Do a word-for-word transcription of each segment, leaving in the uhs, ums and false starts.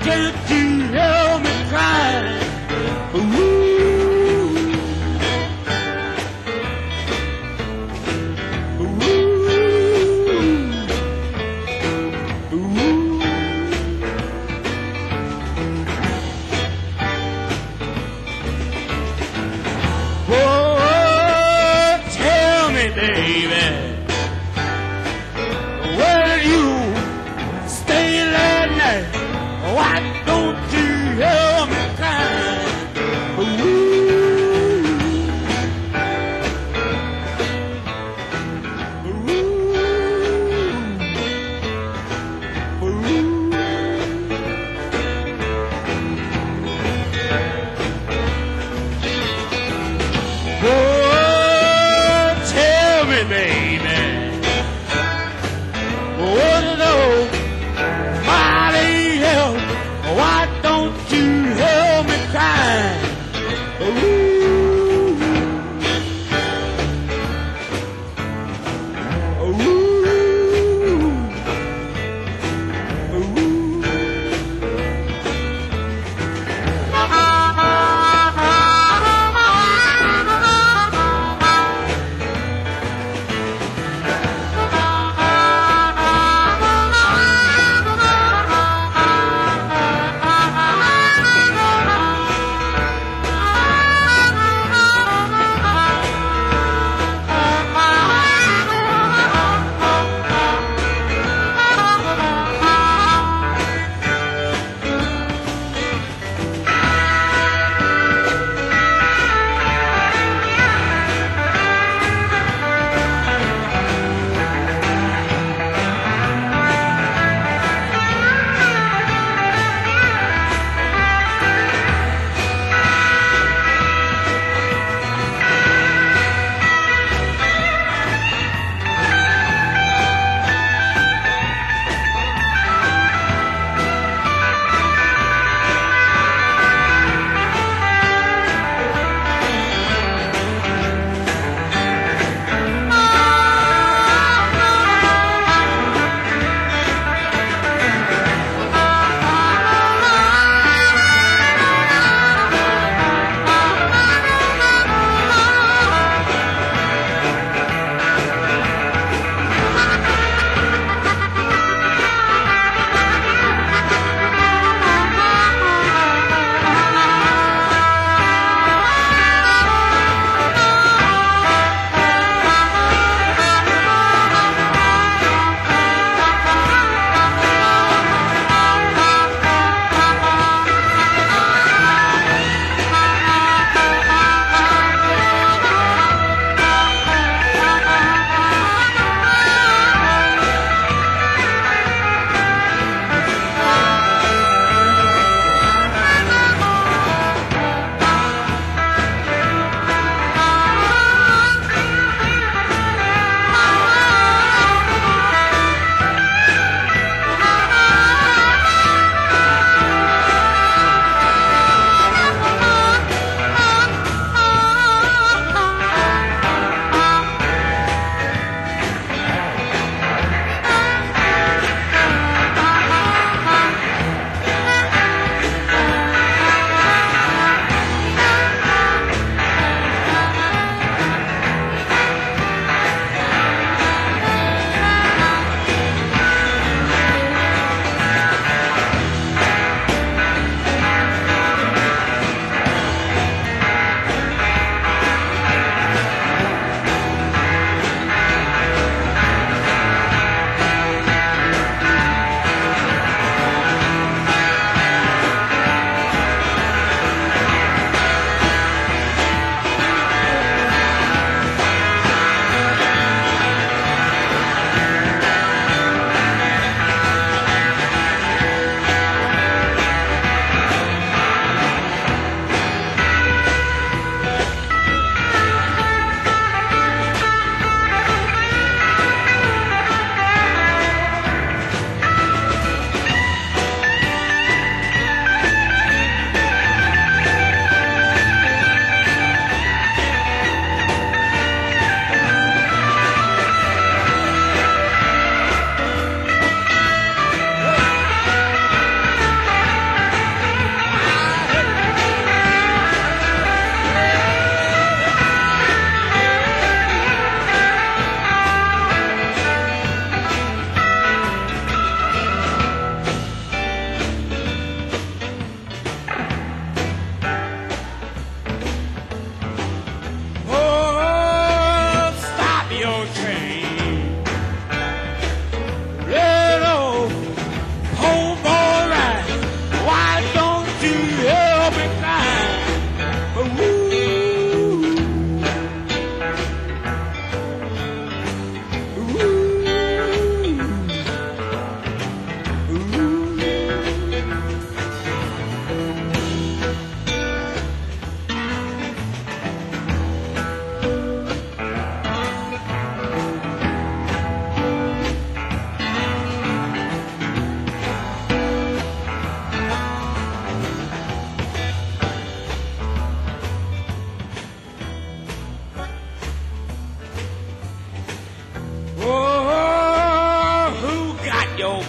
Can't you hear me crying? Ooh. Ooh. Ooh. Oh, tell me, baby, where you stay last night? Why don't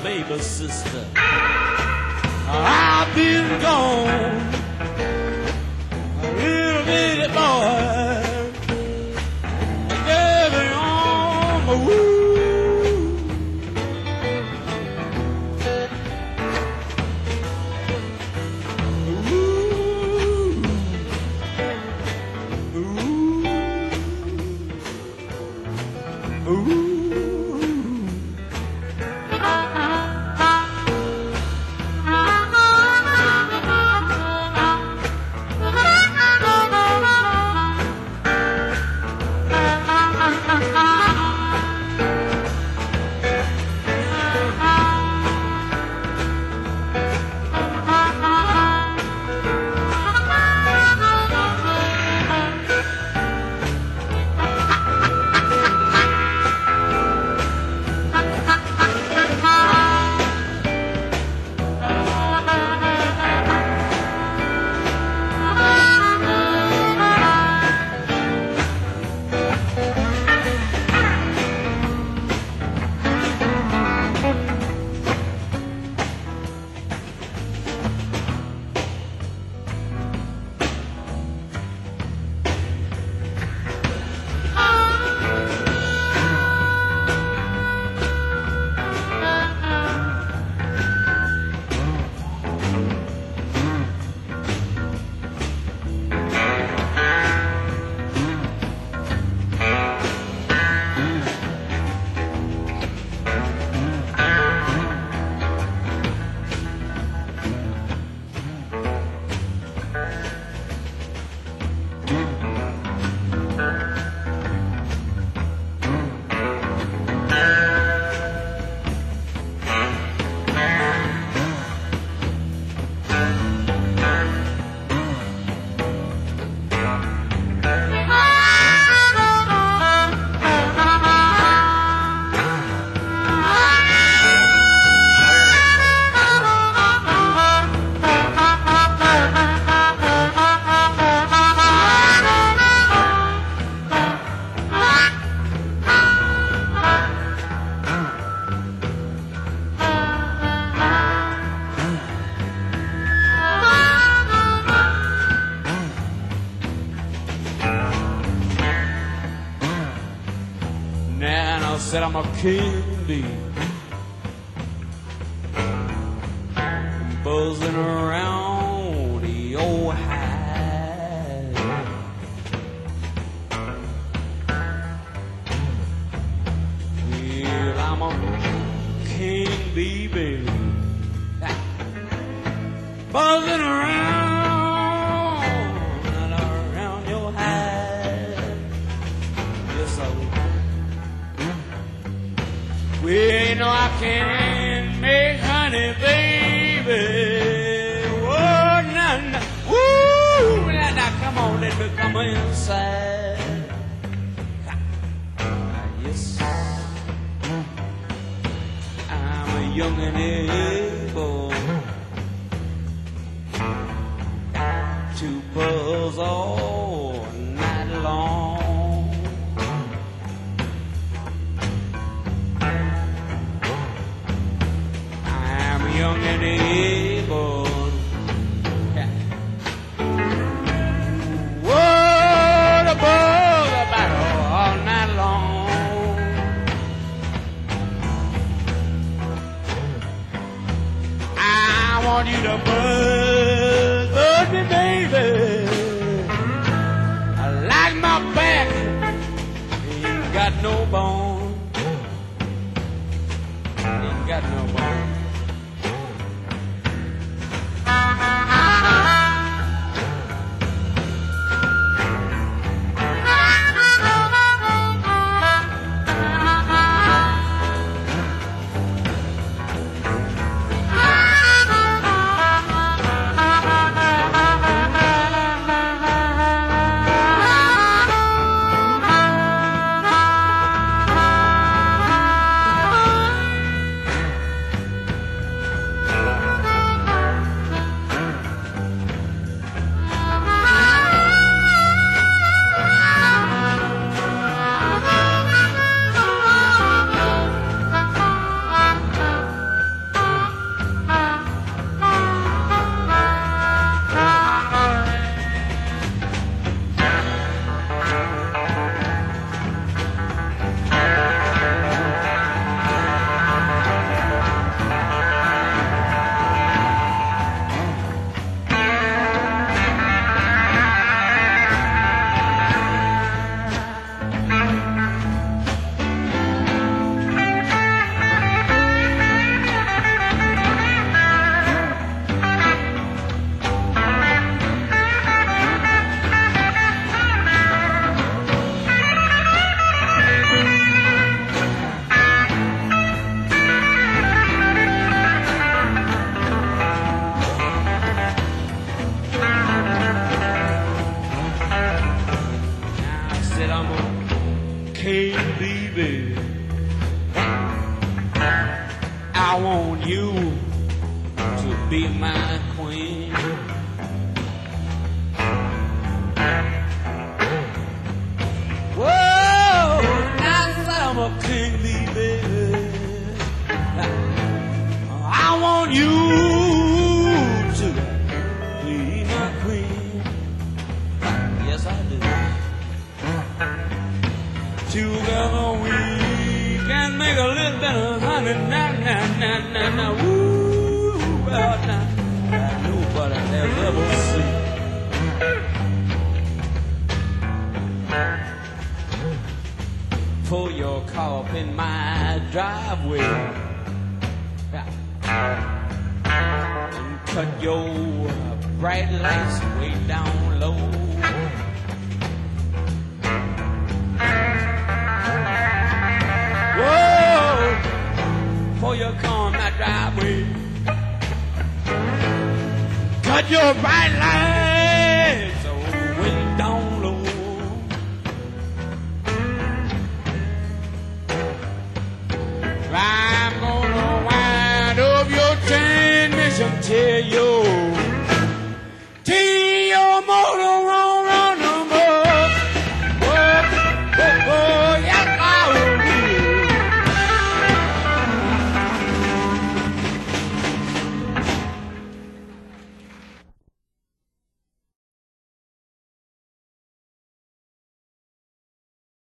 baby sister. I've been gone, a little bitty boy, gave me on my woo. Said I'm a king bee, buzzing around the old hive. Well, I'm a king bee, baby, buzzing around and around your hive. Yes, I will. Well, you know I can make honey, baby. Whoa, nah, nah. Woo, now, now, come on, let me come inside. Ah, yes, I'm a young and able to buzz all night long. Young and able, yeah. What a buzz about all night long. I want you to buzz, buzz me, baby. I like my back, ain't got no bone, ain't got no bone. want you to be my queen. Whoa, now that I'm a king, baby, I want you to be my queen. Yes, I do. Together we can make a little bit of honey. Nah, nah, nah, nah, nah. Woo, well, nah. I know what I never ever see. Pull your car up in my driveway and cut your bright lights way down low. Whoa, pull your car in my driveway, cut your bright lights